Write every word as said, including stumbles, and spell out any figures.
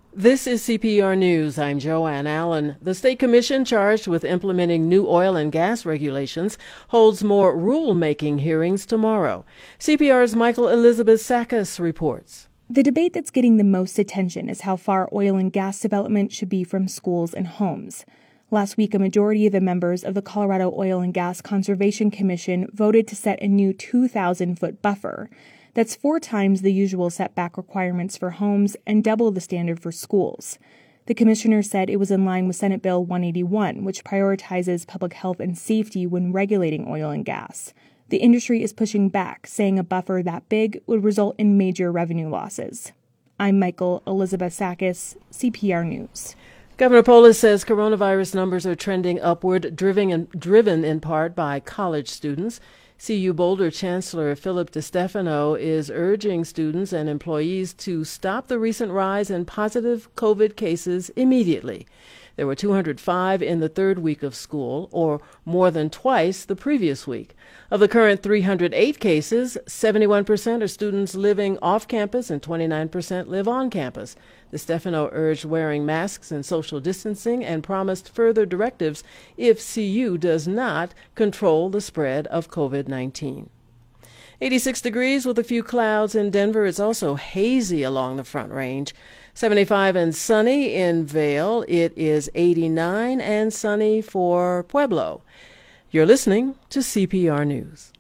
This is C P R News. I'm Joanne Allen. The State Commission charged with implementing new oil and gas regulations holds more rule-making hearings tomorrow. C P R's Michael Elizabeth Sakis reports. The debate that's getting the most attention is how far oil and gas development should be from schools and homes. Last week, a majority of the members of the Colorado Oil and Gas Conservation Commission voted to set a new two thousand foot buffer. That's four times the usual setback requirements for homes and double the standard for schools. The commissioner said it was in line with Senate Bill one eighty-one, which prioritizes public health and safety when regulating oil and gas. The industry is pushing back, saying a buffer that big would result in major revenue losses. I'm Michael Elizabeth Sakis, C P R News. Governor Polis says coronavirus numbers are trending upward, driven in, driven in part by college students. C U Boulder Chancellor Philip DeStefano is urging students and employees to stop the recent rise in positive COVID cases immediately. There were two hundred five in the third week of school, or more than twice the previous week. Of the current three hundred eight cases, seventy-one percent are students living off campus and twenty-nine percent live on campus. DeStefano urged wearing masks and social distancing and promised further directives if C U does not control the spread of COVID nineteen. eighty-six degrees with a few clouds in Denver. It's also hazy along the Front Range. seventy-five and sunny in Vail. It is eighty-nine and sunny for Pueblo. You're listening to C P R News.